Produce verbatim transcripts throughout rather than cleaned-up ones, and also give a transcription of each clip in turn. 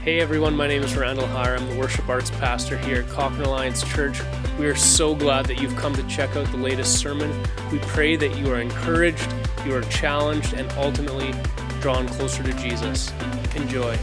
Hey everyone, my name is Randall Hire. I'm the worship arts pastor here at Cochrane Alliance Church. We are so glad that you've come to check out the latest sermon. We pray that you are encouraged, you are challenged, and ultimately drawn closer to Jesus. Enjoy.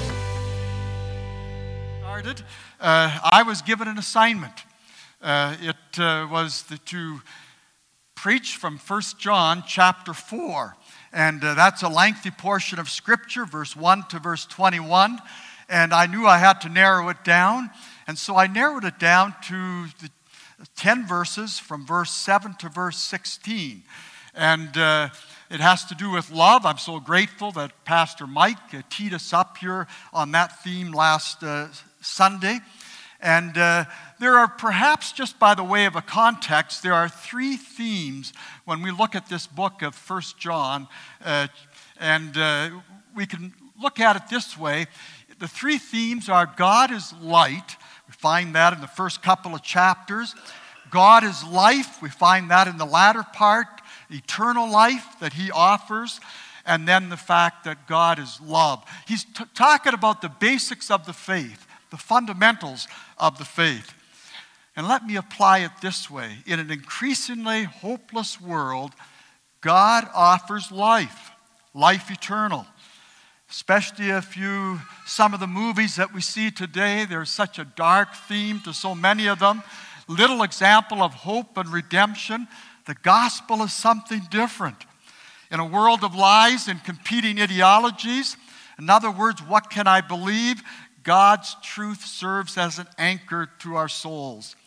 Started, uh, I was given an assignment. Uh, it uh, was the, to preach from First John chapter four. And uh, that's a lengthy portion of Scripture, verse one to verse twenty-one. And I knew I had to narrow it down. And so I narrowed it down to the ten verses from verse seven to verse sixteen. And uh, it has to do with love. I'm so grateful that Pastor Mike uh, teed us up here on that theme last uh, Sunday. And uh, there are perhaps, just by the way of a context, there are three themes when we look at this book of First John. Uh, and uh, we can look at it this way. The three themes are God is light. We find that in the first couple of chapters. God is life. We find that in the latter part. Eternal life that he offers. And then the fact that God is love. He's t- talking about the basics of the faith, the fundamentals of the faith. And let me apply it this way. In an increasingly hopeless world, God offers life, life eternal. Especially if you, some of the movies that we see today, there's such a dark theme to so many of them. Little example of hope and redemption. The gospel is something different. In a world of lies and competing ideologies, in other words, what can I believe? God's truth serves as an anchor to our souls.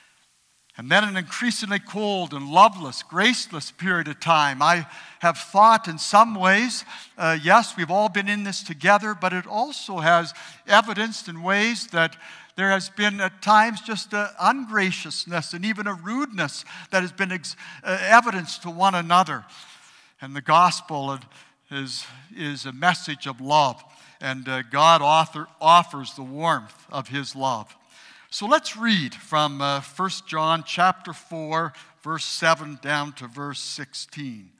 And then an increasingly cold and loveless, graceless period of time. I have thought in some ways, uh, yes, we've all been in this together, but it also has evidenced in ways that there has been at times just an ungraciousness and even a rudeness that has been ex- uh, evidenced to one another. And the gospel is, is a message of love. And uh, God author, offers the warmth of his love. So let's read from uh, First John chapter four, verse seven down to verse sixteen.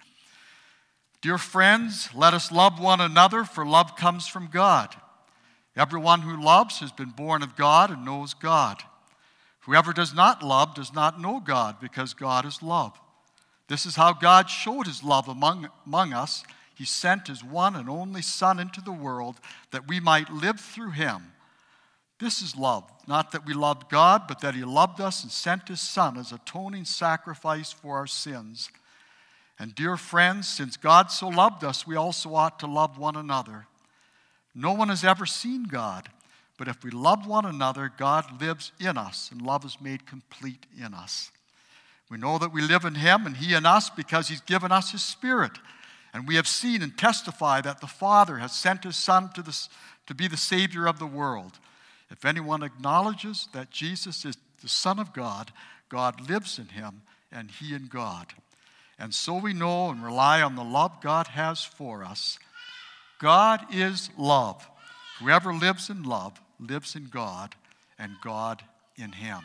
Dear friends, let us love one another, for love comes from God. Everyone who loves has been born of God and knows God. Whoever does not love does not know God, because God is love. This is how God showed his love among, among us. He sent his one and only Son into the world that we might live through him. This is love, not that we loved God, but that he loved us and sent his Son as atoning sacrifice for our sins. And dear friends, since God so loved us, we also ought to love one another. No one has ever seen God, but if we love one another, God lives in us, and love is made complete in us. We know that we live in him and he in us because he's given us his Spirit. And we have seen and testify that the Father has sent his Son to, the, to be the Savior of the world. If anyone acknowledges that Jesus is the Son of God, God lives in him and he in God. And so we know and rely on the love God has for us. God is love. Whoever lives in love lives in God and God in him.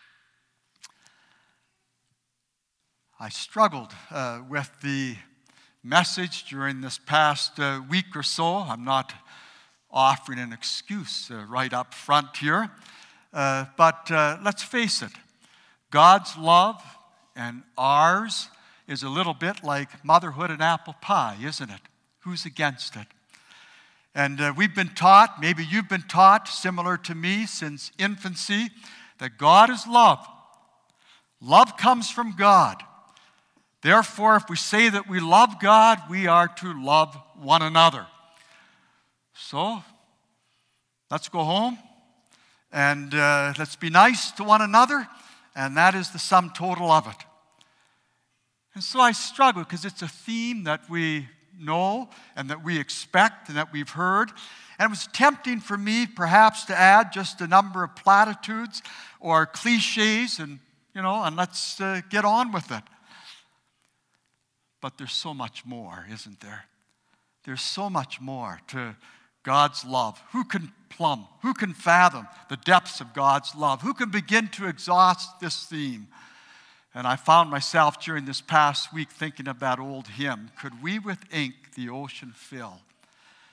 I struggled uh, with the message during this past uh, week or so. I'm not offering an excuse uh, right up front here. Uh, but uh, let's face it, God's love and ours is a little bit like motherhood and apple pie, isn't it? Who's against it? And uh, we've been taught, maybe you've been taught, similar to me since infancy, that God is love. Love comes from God. Therefore, if we say that we love God, we are to love one another. So, let's go home and uh, let's be nice to one another, and that is the sum total of it. And so I struggle because it's a theme that we know and that we expect and that we've heard. And it was tempting for me perhaps to add just a number of platitudes or cliches and, you know, and let's uh, get on with it. But there's so much more, isn't there? There's so much more to God's love. Who can plumb? Who can fathom the depths of God's love? Who can begin to exhaust this theme? And I found myself during this past week thinking of that old hymn, Could We with Ink the Ocean Fill?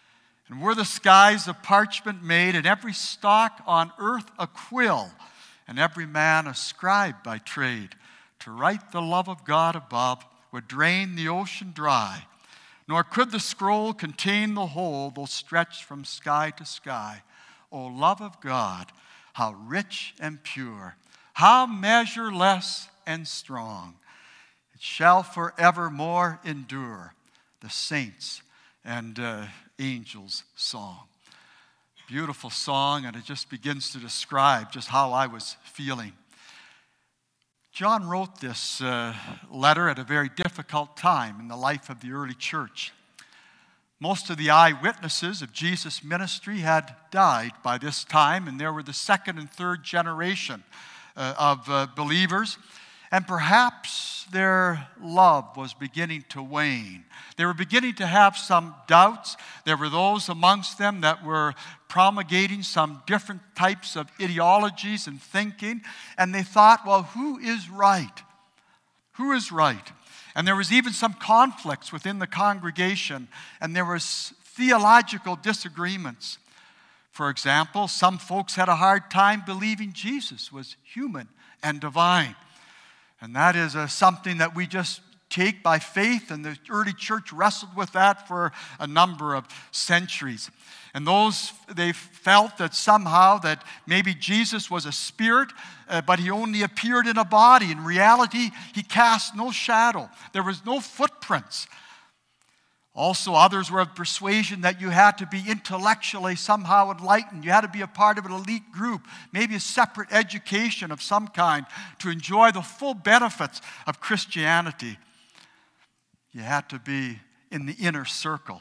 And were the skies of parchment made, and every stalk on earth a quill, and every man a scribe by trade, to write the love of God above would drain the ocean dry, nor could the scroll contain the whole, though stretched from sky to sky. O love of God, how rich and pure, how measureless and strong. It shall forevermore endure, the saints and uh, angels' song. Beautiful song, and it just begins to describe just how I was feeling. John wrote this uh, letter at a very difficult time in the life of the early church. Most of the eyewitnesses of Jesus' ministry had died by this time, and there were the second and third generation uh, of uh, believers. And perhaps their love was beginning to wane. They were beginning to have some doubts. There were those amongst them that were promulgating some different types of ideologies and thinking. And they thought, well, who is right? Who is right? And there was even some conflicts within the congregation. And there was theological disagreements. For example, some folks had a hard time believing Jesus was human and divine. And that is uh, something that we just take by faith, and the early church wrestled with that for a number of centuries. And those, they felt that somehow that maybe Jesus was a spirit, uh, but he only appeared in a body. In reality, he cast no shadow. There was no footprints. Also, others were of persuasion that you had to be intellectually somehow enlightened. You had to be a part of an elite group, maybe a separate education of some kind to enjoy the full benefits of Christianity. You had to be in the inner circle.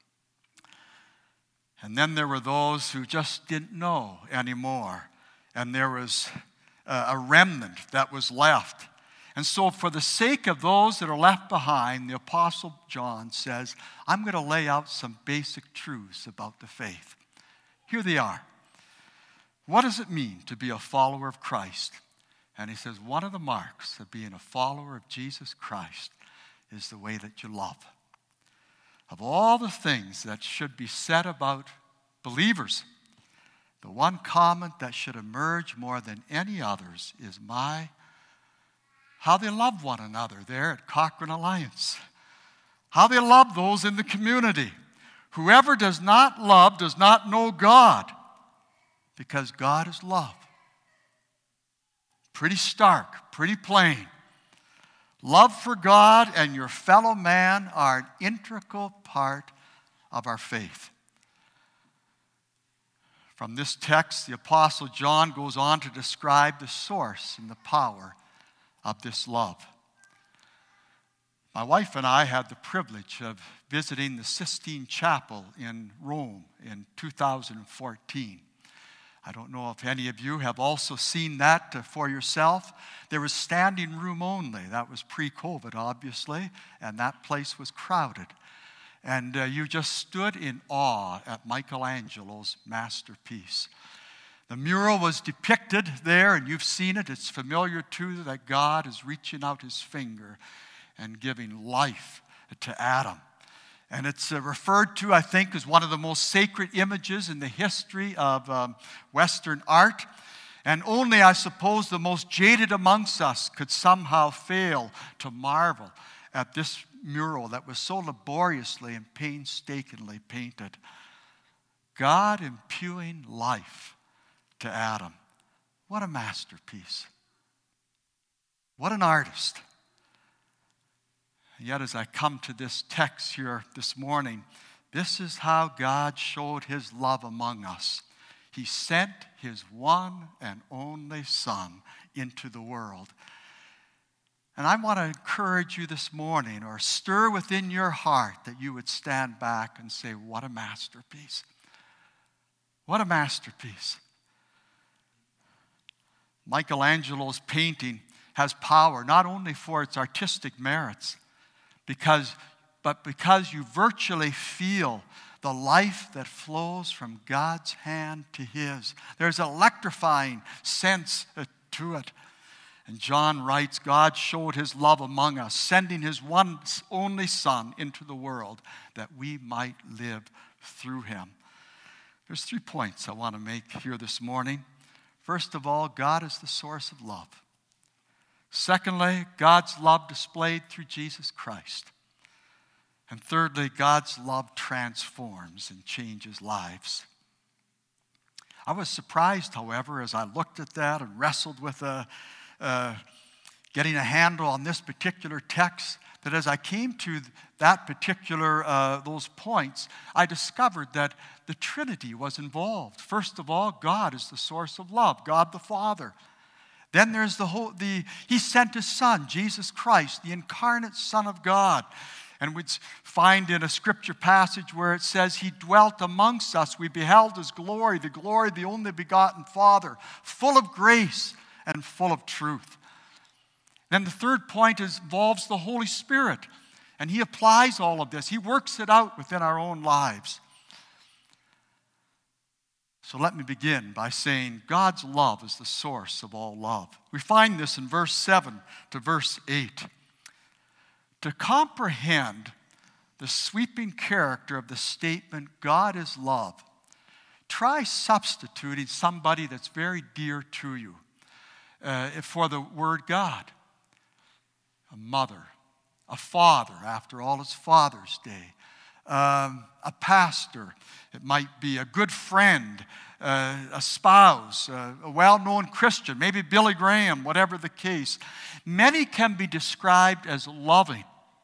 And then there were those who just didn't know anymore. And there was a remnant that was left. And so for the sake of those that are left behind, the Apostle John says, I'm going to lay out some basic truths about the faith. Here they are. What does it mean to be a follower of Christ? And he says, one of the marks of being a follower of Jesus Christ is the way that you love. Of all the things that should be said about believers, the one comment that should emerge more than any others is my how they love one another there at Cochrane Alliance. How they love those in the community. Whoever does not love does not know God, because God is love. Pretty stark, pretty plain. Love for God and your fellow man are an integral part of our faith. From this text, the Apostle John goes on to describe the source and the power of this love. My wife and I had the privilege of visiting the Sistine Chapel in Rome in two thousand fourteen. I don't know if any of you have also seen that for yourself. There was standing room only. That was pre-COVID, obviously, and that place was crowded. And uh, you just stood in awe at Michelangelo's masterpiece. The mural was depicted there, and you've seen it. It's familiar to you that God is reaching out his finger and giving life to Adam. And it's uh, referred to, I think, as one of the most sacred images in the history of um, Western art. And only, I suppose, the most jaded amongst us could somehow fail to marvel at this mural that was so laboriously and painstakingly painted. God imputing life to Adam. What a masterpiece. What an artist. And yet, as I come to this text here this morning, this is how God showed his love among us. He sent his one and only Son into the world. And I want to encourage you this morning, or stir within your heart, that you would stand back and say, what a masterpiece. What a masterpiece. Michelangelo's painting has power not only for its artistic merits, because, but because you virtually feel the life that flows from God's hand to his. There's an electrifying sense to it. And John writes, God showed his love among us, sending his one only Son into the world that we might live through him. There's three points I want to make here this morning. First of all, God is the source of love. Secondly, God's love displayed through Jesus Christ. And thirdly, God's love transforms and changes lives. I was surprised, however, as I looked at that and wrestled with uh, uh, getting a handle on this particular text, that as I came to that particular, uh, those points, I discovered that the Trinity was involved. First of all, God is the source of love, God the Father. Then there's the whole, the, he sent his Son, Jesus Christ, the incarnate Son of God. And we'd find in a scripture passage where it says, he dwelt amongst us. We beheld his glory, the glory of the only begotten Father, full of grace and full of truth. Then the third point is, involves the Holy Spirit. And he applies all of this. He works it out within our own lives. So let me begin by saying God's love is the source of all love. We find this in verse seven to verse eight. To comprehend the sweeping character of the statement, God is love, try substituting somebody that's very dear to you uh, for the word God. A mother, a father, after all, it's Father's Day. Um, a pastor, it might be a good friend, uh, a spouse, uh, a well-known Christian, maybe Billy Graham, whatever the case. Many can be described as loving,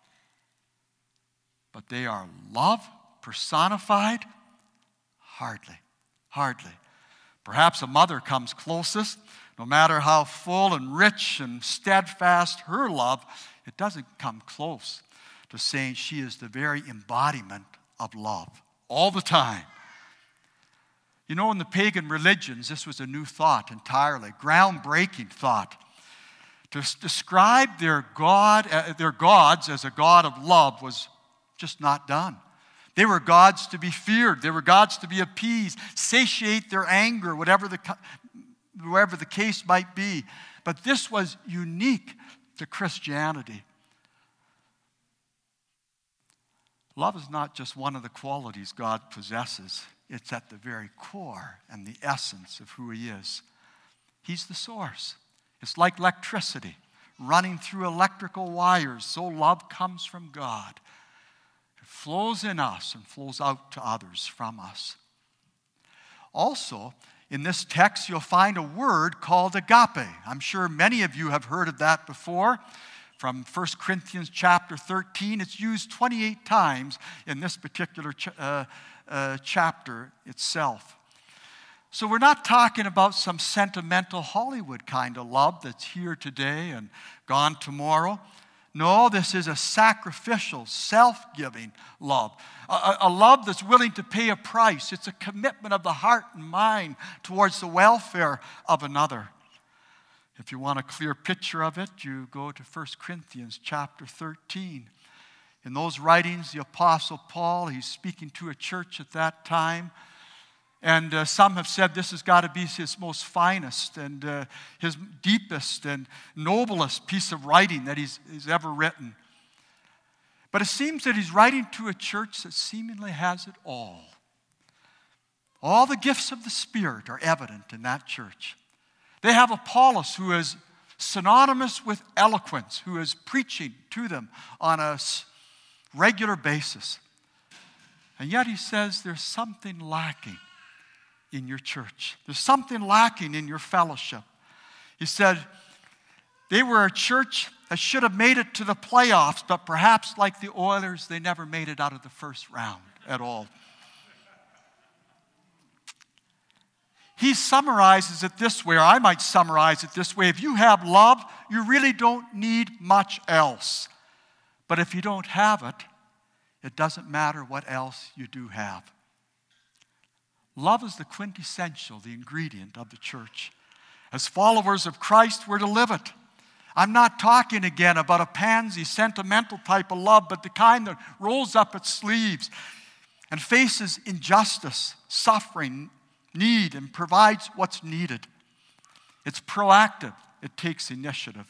but they are love personified? Hardly, hardly. Perhaps a mother comes closest. No matter how full and rich and steadfast her love, it doesn't come close to saying she is the very embodiment of love all the time. You know, in the pagan religions, this was a new thought entirely, groundbreaking thought. To s- describe their God, uh, their gods as a God of love was just not done. They were gods to be feared. They were gods to be appeased, satiate their anger, whatever the wherever the case might be. But this was unique to Christianity. Love is not just one of the qualities God possesses. It's at the very core and the essence of who he is. He's the source. It's like electricity running through electrical wires. So love comes from God. It flows in us and flows out to others from us. Also, in this text, you'll find a word called agape. I'm sure many of you have heard of that before. From First Corinthians chapter thirteen, it's used twenty-eight times in this particular ch- uh, uh, chapter itself. So we're not talking about some sentimental Hollywood kind of love that's here today and gone tomorrow. No, this is a sacrificial, self-giving love. A, a love that's willing to pay a price. It's a commitment of the heart and mind towards the welfare of another. If you want a clear picture of it, you go to First Corinthians chapter thirteen. In those writings, the Apostle Paul, he's speaking to a church at that time. And uh, some have said this has got to be his most finest and uh, his deepest and noblest piece of writing that he's, he's ever written. But it seems that he's writing to a church that seemingly has it all. All the gifts of the Spirit are evident in that church. They have Apollos, who is synonymous with eloquence, who is preaching to them on a regular basis. And yet he says there's something lacking in your church. There's something lacking in your fellowship. He said they were a church that should have made it to the playoffs, but perhaps like the Oilers, they never made it out of the first round at all. He summarizes it this way, or I might summarize it this way. If you have love, you really don't need much else. But if you don't have it, it doesn't matter what else you do have. Love is the quintessential, the ingredient of the church. As followers of Christ, we're to live it. I'm not talking again about a pansy, sentimental type of love, but the kind that rolls up its sleeves and faces injustice, suffering, need, and provides what's needed. It's proactive. It takes initiative.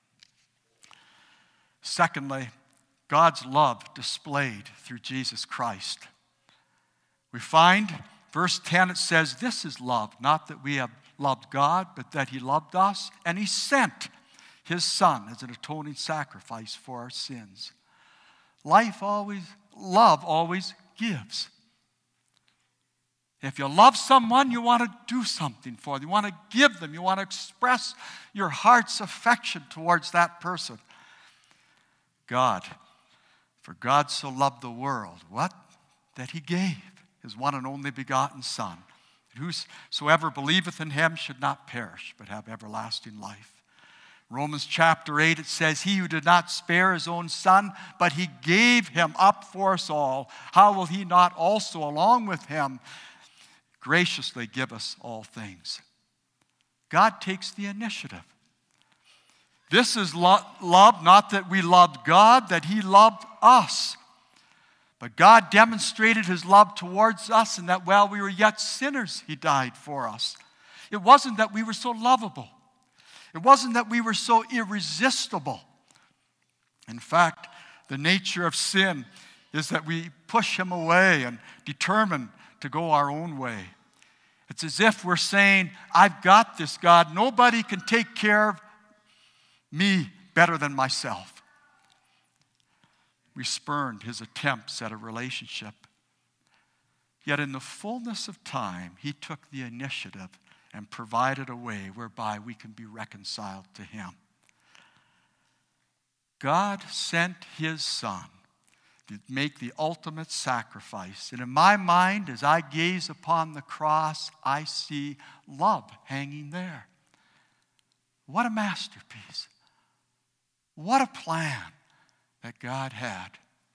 Secondly, God's love displayed through Jesus Christ. We find Verse ten, it says, this is love, not that we have loved God, but that he loved us, and he sent his Son as an atoning sacrifice for our sins. Life always, love always gives. If you love someone, you want to do something for them. You want to give them. You want to express your heart's affection towards that person. God, for God so loved the world, what? That he gave his one and only begotten Son. Whosoever believeth in him should not perish, but have everlasting life. Romans chapter eight, it says, he who did not spare his own Son, but he gave him up for us all, how will he not also, along with him, graciously give us all things? God takes the initiative. This is lo- love, not that we loved God, that he loved us. But God demonstrated his love towards us in that while we were yet sinners, he died for us. It wasn't that we were so lovable. It wasn't that we were so irresistible. In fact, the nature of sin is that we push him away and determine to go our own way. It's as if we're saying, I've got this, God. Nobody can take care of me better than myself. We spurned his attempts at a relationship. Yet in the fullness of time, he took the initiative and provided a way whereby we can be reconciled to him. God sent his Son to make the ultimate sacrifice. And in my mind, as I gaze upon the cross, I see love hanging there. What a masterpiece. What a plan that God had.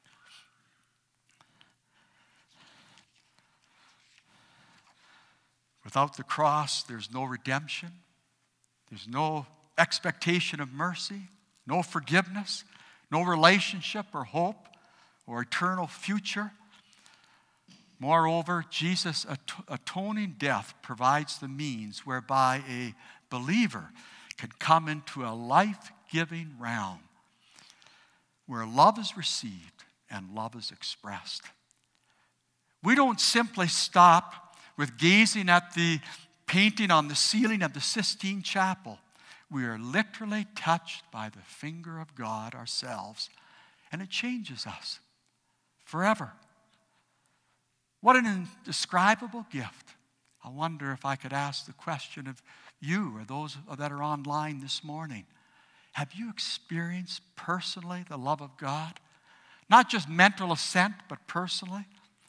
Without the cross, there's no redemption. There's no expectation of mercy, no forgiveness, no relationship or hope or eternal future. Moreover, Jesus' atoning death provides the means whereby a believer can come into a life-giving realm where love is received and love is expressed. We don't simply stop with gazing at the painting on the ceiling of the Sistine Chapel. We are literally touched by the finger of God ourselves, and it changes us forever. What an indescribable gift. I wonder if I could ask the question of you or those that are online this morning. Have you experienced personally the love of God? Not just mental assent, but personally?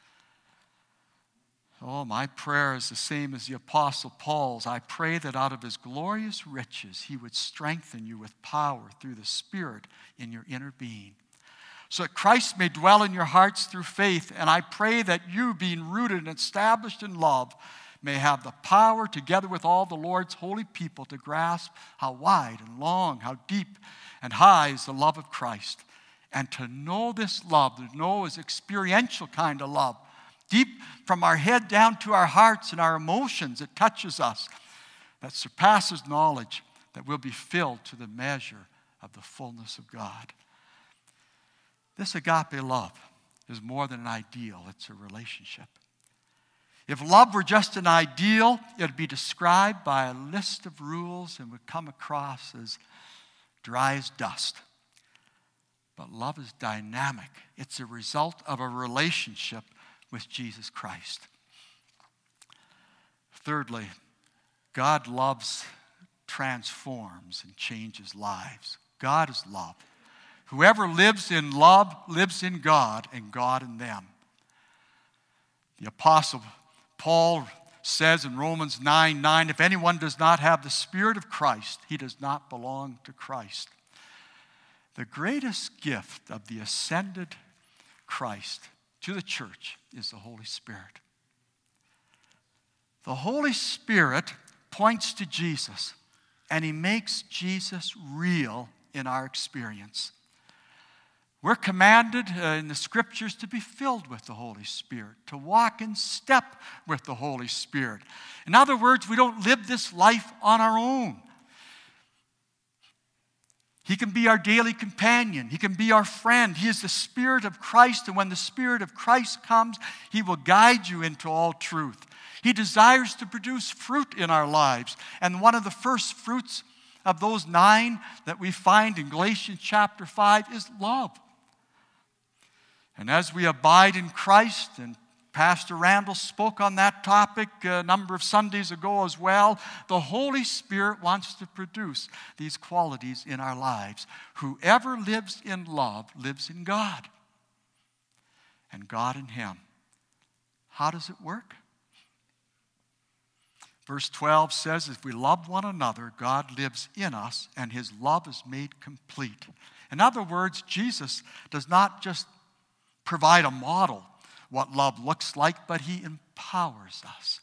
Oh, my prayer is the same as the Apostle Paul's. I pray that out of his glorious riches, he would strengthen you with power through the Spirit in your inner being, so that Christ may dwell in your hearts through faith. And I pray that you, being rooted and established in love, may have the power, together with all the Lord's holy people, to grasp how wide and long, how deep and high is the love of Christ. And to know this love, to know his experiential kind of love, deep from our head down to our hearts and our emotions, it touches us, that surpasses knowledge, that will be filled to the measure of the fullness of God. This agape love is more than an ideal, it's a relationship. If love were just an ideal, it would be described by a list of rules and would come across as dry as dust. But love is dynamic. It's a result of a relationship with Jesus Christ. Thirdly, God loves, transforms, and changes lives. God is love. Whoever lives in love lives in God, and God in them. The Apostle Paul says in Romans nine nine, if anyone does not have the Spirit of Christ, he does not belong to Christ. The greatest gift of the ascended Christ to the church is the Holy Spirit. The Holy Spirit points to Jesus, and he makes Jesus real in our experience. We're commanded uh, in the Scriptures to be filled with the Holy Spirit, to walk in step with the Holy Spirit. In other words, we don't live this life on our own. He can be our daily companion. He can be our friend. He is the Spirit of Christ, and when the Spirit of Christ comes, he will guide you into all truth. He desires to produce fruit in our lives. And one of the first fruits of those nine that we find in Galatians chapter five is love. And as we abide in Christ, and Pastor Randall spoke on that topic a number of Sundays ago as well, the Holy Spirit wants to produce these qualities in our lives. Whoever lives in love lives in God, and God in him. How does it work? Verse twelve says, if we love one another, God lives in us, and his love is made complete. In other words, Jesus does not just provide a model what love looks like, but he empowers us.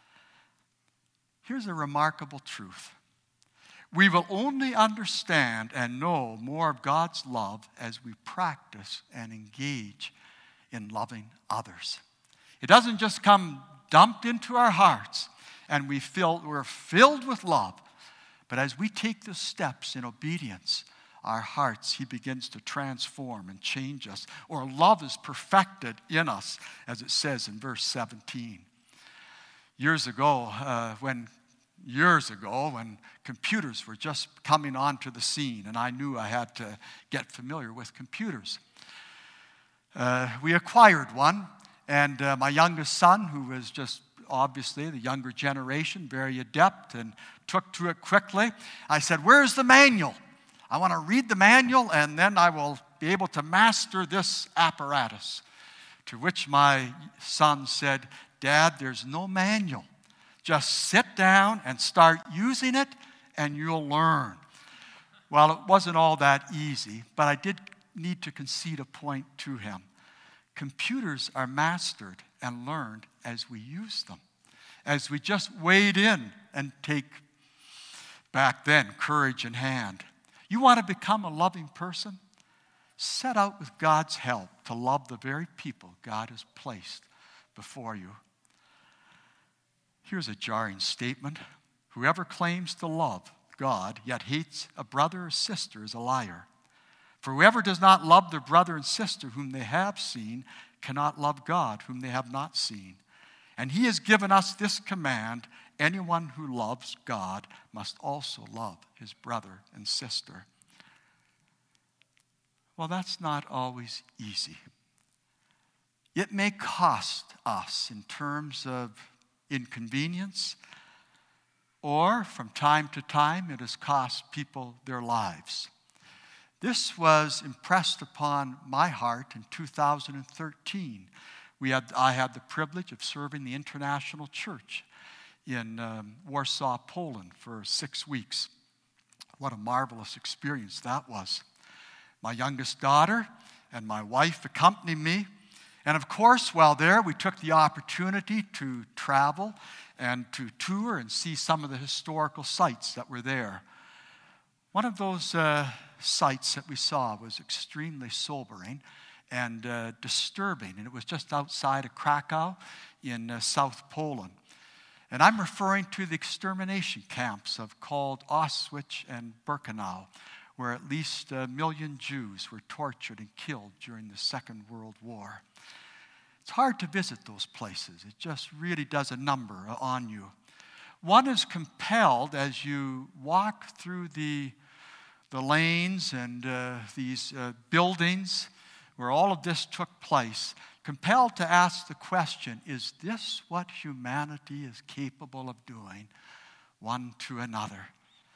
Here's a remarkable truth. We will only understand and know more of God's love as we practice and engage in loving others. It doesn't just come dumped into our hearts and we feel we're filled with love, but as we take the steps in obedience, our hearts, he begins to transform and change us. Or love is perfected in us, as it says in verse seventeen. Years ago, uh, when years ago, when computers were just coming onto the scene, and I knew I had to get familiar with computers, uh, we acquired one, and uh, my youngest son, who was just obviously the younger generation, very adept, and took to it quickly. I said, "Where's the manual? I want to read the manual, and then I will be able to master this apparatus." To which my son said, "Dad, there's no manual. Just sit down and start using it, and you'll learn." Well, it wasn't all that easy, but I did need to concede a point to him. Computers are mastered and learned as we use them, as we just wade in and take, back then, courage in hand. You want to become a loving person? Set out with God's help to love the very people God has placed before you. Here's a jarring statement. Whoever claims to love God yet hates a brother or sister is a liar. For whoever does not love their brother and sister whom they have seen cannot love God whom they have not seen. And he has given us this command: anyone who loves God must also love his brother and sister. Well, that's not always easy. It may cost us in terms of inconvenience, or from time to time it has cost people their lives. This was impressed upon my heart in two thousand thirteen. We had, I had the privilege of serving the International Church in um, Warsaw, Poland for six weeks. What a marvelous experience that was. My youngest daughter and my wife accompanied me. And of course, while there, we took the opportunity to travel and to tour and see some of the historical sites that were there. One of those uh, sites that we saw was extremely sobering and uh, disturbing, and it was just outside of Krakow in uh, South Poland. And I'm referring to the extermination camps of called Auschwitz and Birkenau, where at least a million Jews were tortured and killed during the Second World War. It's hard to visit those places. It just really does a number on you. One is compelled, as you walk through the, the lanes and uh, these uh, buildings where all of this took place, compelled to ask the question, is this what humanity is capable of doing one to another?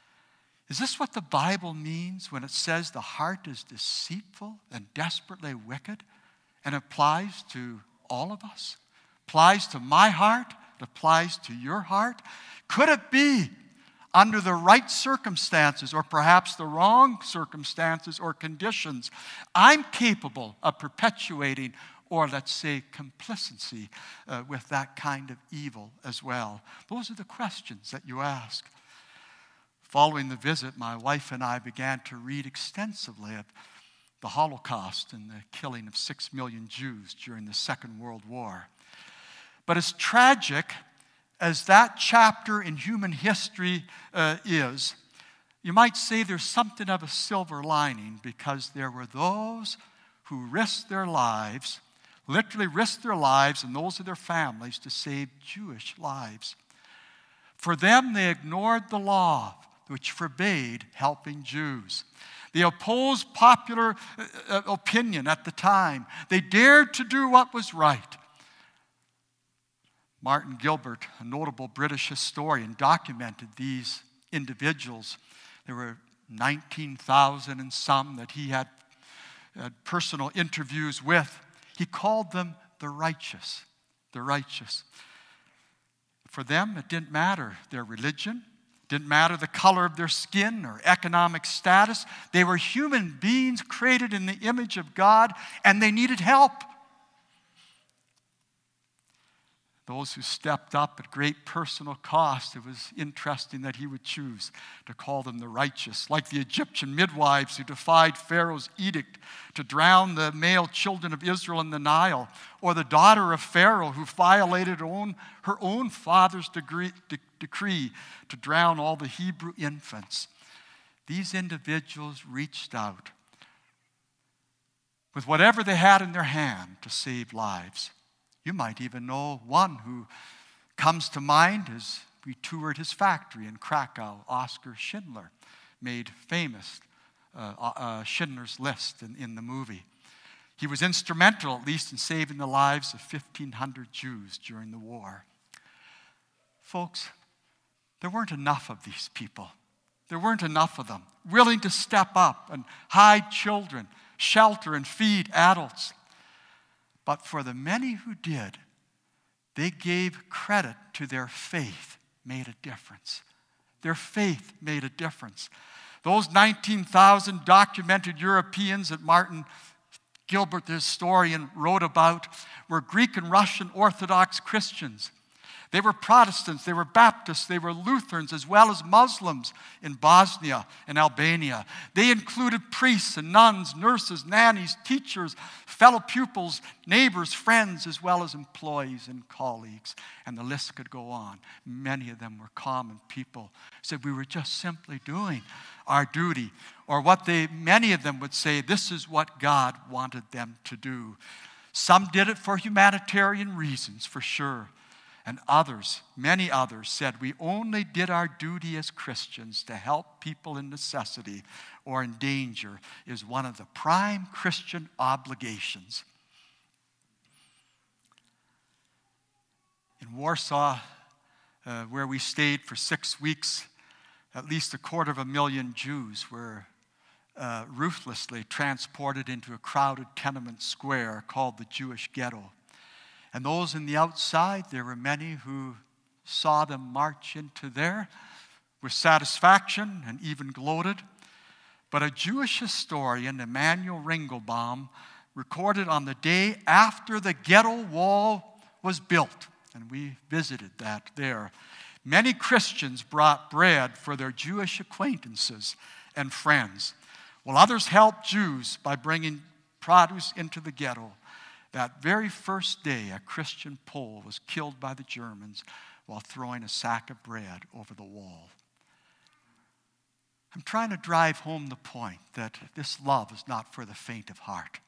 Is this what the Bible means when it says the heart is deceitful and desperately wicked, and applies to all of us? Applies to my heart? It applies to your heart? Could it be, under the right circumstances, or perhaps the wrong circumstances or conditions, I'm capable of perpetuating, or let's say complacency uh, with that kind of evil as well? Those are the questions that you ask. Following the visit, my wife and I began to read extensively of the Holocaust and the killing of six million Jews during the Second World War. But as tragic as that chapter in human history uh, is, you might say there's something of a silver lining, because there were those who risked their lives literally risked their lives and those of their families to save Jewish lives. For them, they ignored the law, which forbade helping Jews. They opposed popular uh, opinion at the time. They dared to do what was right. Martin Gilbert, a notable British historian, documented these individuals. There were nineteen thousand and some that he had, had personal interviews with. He called them the righteous, the righteous. For them, it didn't matter their religion, didn't matter the color of their skin or economic status. They were human beings created in the image of God, and they needed help. Those who stepped up at great personal cost, it was interesting that he would choose to call them the righteous, like the Egyptian midwives who defied Pharaoh's edict to drown the male children of Israel in the Nile, or the daughter of Pharaoh who violated her own, her own father's degree, de- decree to drown all the Hebrew infants. These individuals reached out with whatever they had in their hand to save lives. You might even know one who comes to mind as we toured his factory in Krakow. Oskar Schindler made famous uh, uh, Schindler's List in, in the movie. He was instrumental, at least, in saving the lives of fifteen hundred Jews during the war. Folks, there weren't enough of these people. There weren't enough of them willing to step up and hide children, shelter and feed adults. But for the many who did, they gave credit to their faith made a difference. Their faith made a difference. Those nineteen thousand documented Europeans that Martin Gilbert, the historian, wrote about were Greek and Russian Orthodox Christians. They were Protestants, they were Baptists, they were Lutherans, as well as Muslims in Bosnia and Albania. They included priests and nuns, nurses, nannies, teachers, fellow pupils, neighbors, friends, as well as employees and colleagues. And the list could go on. Many of them were common people. Said we were just simply doing our duty. Or what they, many of them would say, this is what God wanted them to do. Some did it for humanitarian reasons, for sure. And others, many others, said we only did our duty as Christians to help people in necessity or in danger is one of the prime Christian obligations. In Warsaw, uh, where we stayed for six weeks, at least a quarter of a million Jews were uh, ruthlessly transported into a crowded tenement square called the Jewish ghetto. And those in the outside, there were many who saw them march into there with satisfaction and even gloated. But a Jewish historian, Emanuel Ringelbaum, recorded on the day after the ghetto wall was built, and we visited that there, many Christians brought bread for their Jewish acquaintances and friends, while others helped Jews by bringing produce into the ghetto. That very first day, a Christian Pole was killed by the Germans while throwing a sack of bread over the wall. I'm trying to drive home the point that this love is not for the faint of heart.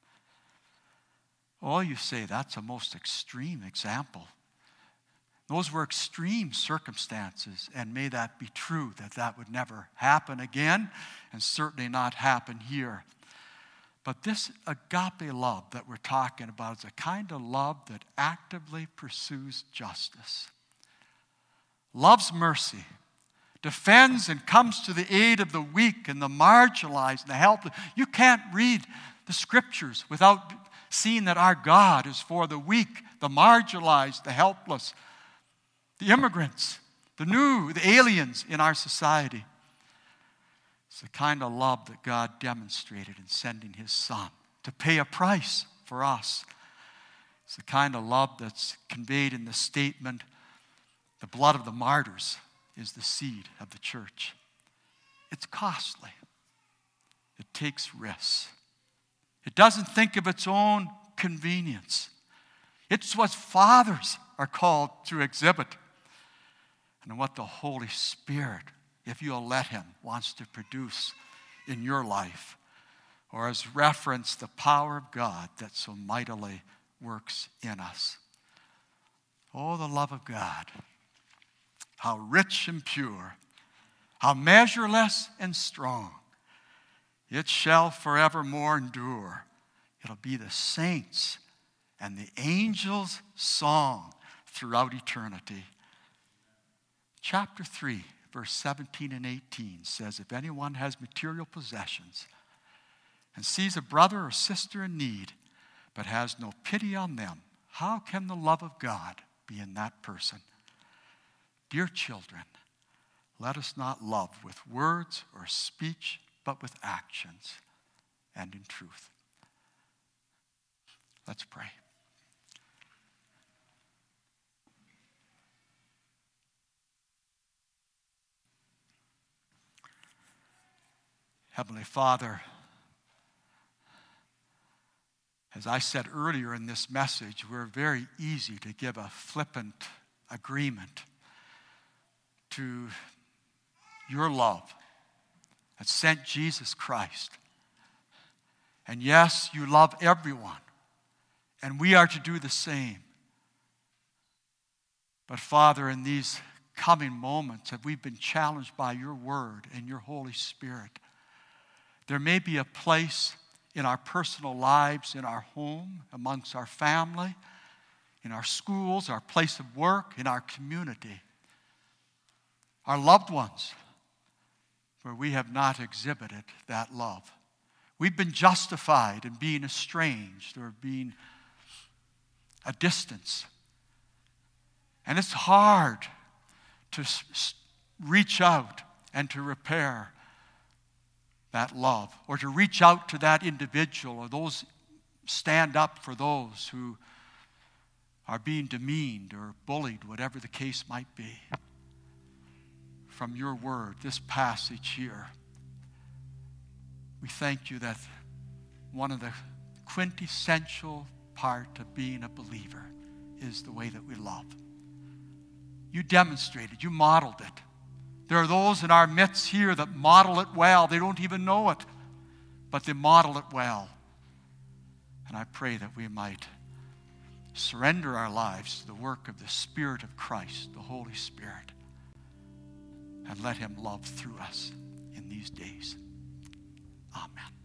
Oh, you say that's a most extreme example. Those were extreme circumstances, and may that be true, that that would never happen again, and certainly not happen here. But this agape love that we're talking about is a kind of love that actively pursues justice, loves mercy, defends and comes to the aid of the weak and the marginalized and the helpless. You can't read the scriptures without seeing that our God is for the weak, the marginalized, the helpless, the immigrants, the new, the aliens in our society. It's the kind of love that God demonstrated in sending his Son to pay a price for us. It's the kind of love that's conveyed in the statement, the blood of the martyrs is the seed of the church. It's costly. It takes risks. It doesn't think of its own convenience. It's what fathers are called to exhibit, and what the Holy Spirit, if you'll let him, wants to produce in your life. Or as reference, the power of God that so mightily works in us. Oh, the love of God, how rich and pure, how measureless and strong. It shall forevermore endure. It'll be the saints and the angels' song throughout eternity. Chapter three, verse seventeen and eighteen says, if anyone has material possessions and sees a brother or sister in need, but has no pity on them, how can the love of God be in that person? Dear children, let us not love with words or speech, but with actions and in truth. Let's pray. Heavenly Father, as I said earlier in this message, we're very easy to give a flippant agreement to your love that sent Jesus Christ. And yes, you love everyone, and we are to do the same. But Father, in these coming moments, have we been challenged by your word and your Holy Spirit? There may be a place in our personal lives, in our home, amongst our family, in our schools, our place of work, in our community, our loved ones, where we have not exhibited that love. We've been justified in being estranged or being a distance. And it's hard to reach out and to repair that love, or to reach out to that individual, or those stand up for those who are being demeaned or bullied, whatever the case might be. From your word, this passage here, we thank you that one of the quintessential part of being a believer is the way that we love. You demonstrated, you modeled it. There are those in our midst here that model it well. They don't even know it, but they model it well. And I pray that we might surrender our lives to the work of the Spirit of Christ, the Holy Spirit, and let him love through us in these days. Amen.